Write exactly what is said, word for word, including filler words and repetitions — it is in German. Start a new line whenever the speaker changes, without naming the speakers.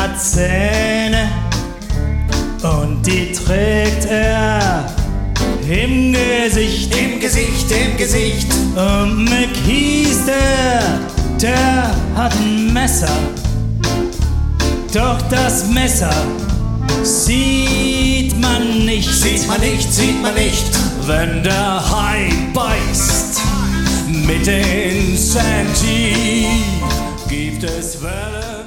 hat Zähne und die trägt er im Gesicht.
Im Gesicht, im Gesicht.
Und McKees, der, der hat ein Messer. Doch das Messer sieht man nicht.
Sieht man nicht, sieht man nicht.
Wenn der Hai beißt mit den Sandy, gibt es Wellen.